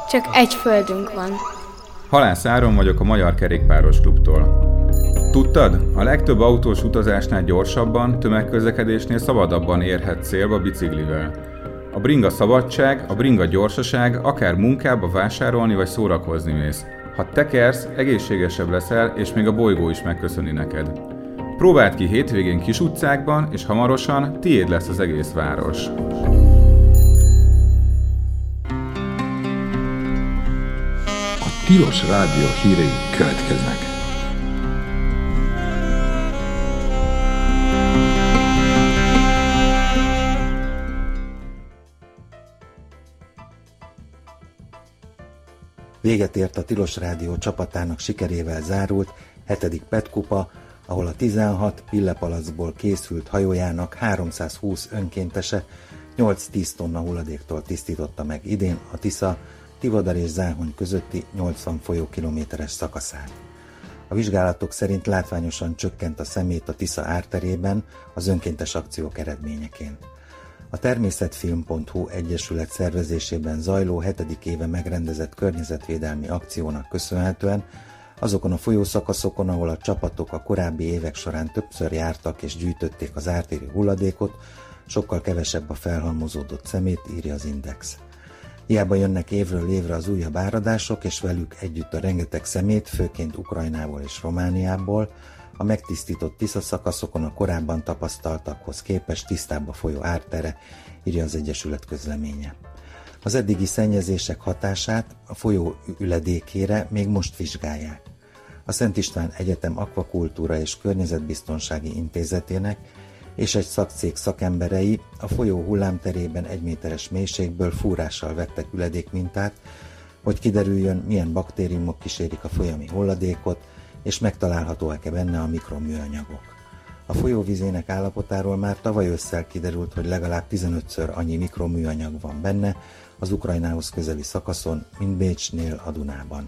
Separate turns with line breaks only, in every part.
Csak egy földünk van.
Halász Áron vagyok a Magyar Kerékpáros Klubtól. Tudtad? A legtöbb autós utazásnál gyorsabban, tömegközlekedésnél szabadabban érhet célba biciklivel. A bringa szabadság, a bringa gyorsaság, akár munkába vásárolni vagy szórakozni mész. Ha tekersz, egészségesebb leszel, és még a bolygó is megköszöni neked. Próbáld ki hétvégén kis utcákban, és hamarosan tiéd lesz az egész város.
A Tilos Rádió hírei következnek.
Véget ért a Tilos Rádió csapatának sikerével zárult 7. PET kupa, ahol a 16 pillepalacból készült hajójának 320 önkéntese 8-10 tonna hulladéktól tisztította meg idén a Tisza, Tivadar és Záhony közötti 80 folyókilométeres szakaszát. A vizsgálatok szerint látványosan csökkent a szemét a Tisza árterében az önkéntes akciók eredményeként. A Természetfilm.hu Egyesület szervezésében zajló 7. éve megrendezett környezetvédelmi akciónak köszönhetően azokon a folyószakaszokon, ahol a csapatok a korábbi évek során többször jártak és gyűjtötték az ártéri hulladékot, sokkal kevesebb a felhalmozódott szemét, írja az Index. Hiába jönnek évről évre az újabb áradások, és velük együtt a rengeteg szemét, főként Ukrajnából és Romániából, a megtisztított Tisza szakaszokon a korábban tapasztaltakhoz képest tisztább a folyó ártere, írja az Egyesület közleménye. Az eddigi szennyezések hatását a folyó üledékére még most vizsgálják. A Szent István Egyetem Akvakultúra és Környezetbiztonsági Intézetének és egy szakcég szakemberei a folyó hullámterében 1 méteres mélységből fúrással vettek üledékmintát, hogy kiderüljön, milyen baktériumok kísérik a folyami hulladékot, és megtalálhatóak-e benne a mikroműanyagok. A folyó vizének állapotáról már tavaly ősszel kiderült, hogy legalább 15-ször annyi mikroműanyag van benne az Ukrajnához közeli szakaszon, mint Bécsnél a Dunában.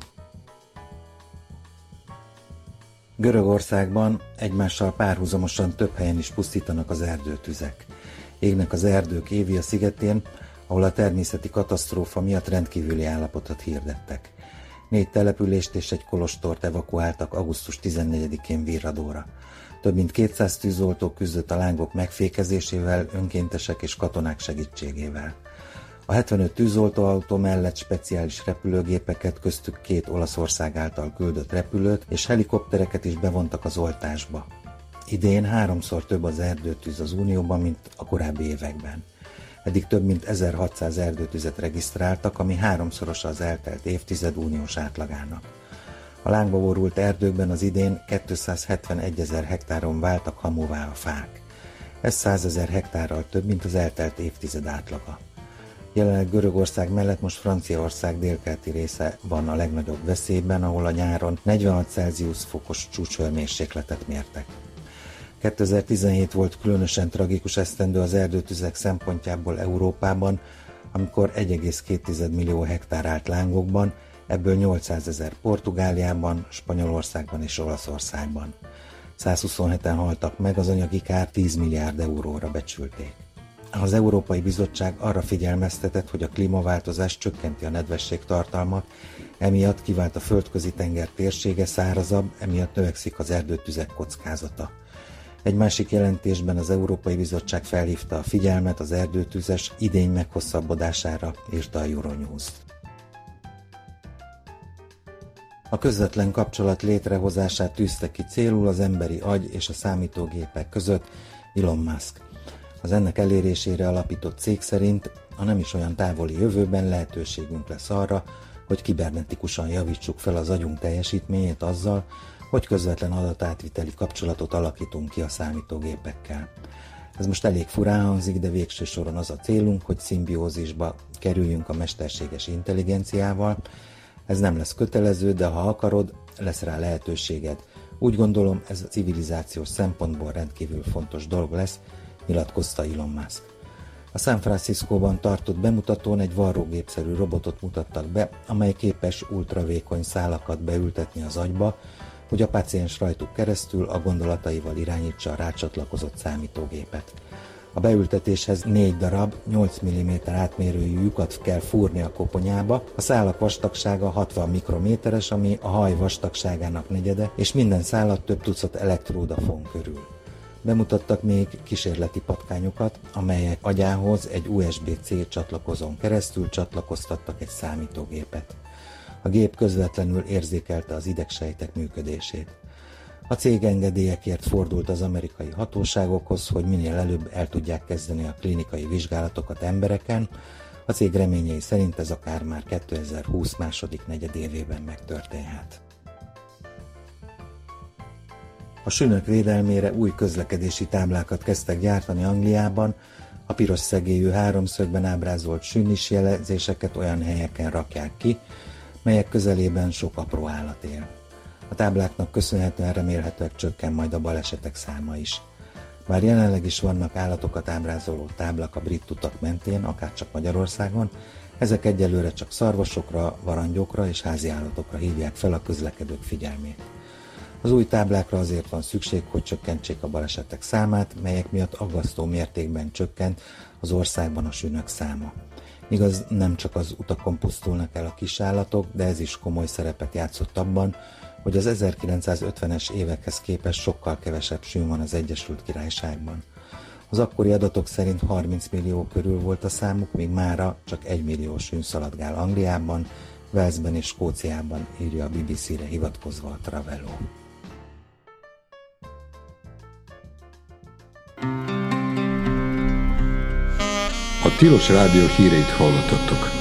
Görögországban egymással párhuzamosan több helyen is pusztítanak az erdőtüzek. Égnek az erdők Évia szigetén, ahol a természeti katasztrófa miatt rendkívüli állapotot hirdettek. 4 települést és egy kolostort evakuáltak augusztus 14-én Virradóra. Több mint 200 tűzoltó küzdött a lángok megfékezésével, önkéntesek és katonák segítségével. A 75 tűzoltóautó mellett speciális repülőgépeket, köztük 2 Olaszország által küldött repülőt és helikoptereket is bevontak az oltásba. Idén 3-szor több az erdőtűz az Unióban, mint a korábbi években. Eddig több mint 1600 erdőtüzet regisztráltak, ami 3-szorosa az eltelt évtized uniós átlagának. A lángba borult erdőkben az idén 271 000 hektáron váltak hamuvá a fák. Ez 100 000 hektárral több, mint az eltelt évtized átlaga. Jelenleg Görögország mellett most Franciaország délkeleti része van a legnagyobb veszélyben, ahol a nyáron 46 Celsius fokos csúcshőmérsékletet mértek. 2017 volt különösen tragikus esztendő az erdőtüzek szempontjából Európában, amikor 1,2 millió hektár állt lángokban, ebből 800 000 Portugáliában, Spanyolországban és Olaszországban. 127-en haltak meg, az anyagi kár 10 milliárd euróra becsülték. Az Európai Bizottság arra figyelmeztetett, hogy a klímaváltozás csökkenti a nedvesség tartalmat, emiatt kivált a földközi tenger térsége szárazabb, emiatt növekszik az erdőtüzek kockázata. Egy másik jelentésben az Európai Bizottság felhívta a figyelmet az erdőtüzes idény meghosszabbodására, írta a Euronews. A közvetlen kapcsolat létrehozását tűzte ki célul az emberi agy és a számítógépek között Elon Musk. Az ennek elérésére alapított cég szerint a nem is olyan távoli jövőben lehetőségünk lesz arra, hogy kibernetikusan javítsuk fel az agyunk teljesítményét azzal, hogy közvetlen adatátviteli kapcsolatot alakítunk ki a számítógépekkel. Ez most elég furán hangzik, de végső soron az a célunk, hogy szimbiózisba kerüljünk a mesterséges intelligenciával. Ez nem lesz kötelező, de ha akarod, lesz rá lehetőséged. Úgy gondolom, ez a civilizációs szempontból rendkívül fontos dolog lesz, nyilatkozta Elon Musk. A San Franciscóban tartott bemutatón egy varrógépszerű robotot mutattak be, amely képes ultravékony szálakat beültetni az agyba, hogy a páciens rajtuk keresztül a gondolataival irányítsa a rácsatlakozott számítógépet. A beültetéshez 4 darab 8 mm átmérőjű lyukat kell fúrni a koponyába. A szálak vastagsága 60 mikrométeres, ami a haj vastagságának negyede, és minden szálat több tucat elektróda fon körül. Bemutattak még kísérleti patkányokat, amelyek agyához egy USB-C csatlakozón keresztül csatlakoztattak egy számítógépet. A gép közvetlenül érzékelte az idegsejtek működését. A cég engedélyekért fordult az amerikai hatóságokhoz, hogy minél előbb el tudják kezdeni a klinikai vizsgálatokat embereken. A cég reményei szerint ez akár már 2020 második negyedévében megtörténhet. A sünök védelmére új közlekedési táblákat kezdtek gyártani Angliában, a piros szegélyű háromszögben ábrázolt sünnis jelzéseket olyan helyeken rakják ki, melyek közelében sok apró állat él. A tábláknak köszönhetően remélhetőleg csökken majd a balesetek száma is. Bár jelenleg is vannak állatokat ábrázoló táblák a brit utak mentén, akárcsak Magyarországon, ezek egyelőre csak szarvasokra, varangyokra és háziállatokra hívják fel a közlekedők figyelmét. Az új táblákra azért van szükség, hogy csökkentsék a balesetek számát, melyek miatt aggasztó mértékben csökkent az országban a sünök száma. Igaz, nem csak az utakon pusztulnak el a kisállatok, de ez is komoly szerepet játszott abban, hogy az 1950-es évekhez képest sokkal kevesebb sün van az Egyesült Királyságban. Az akkori adatok szerint 30 millió körül volt a számuk, míg mára csak 1 millió sün szaladgál Angliában, Walesben és Skóciában, írja a BBC-re hivatkozva a Travelo.
A Tilos Rádió híreit hallottatok.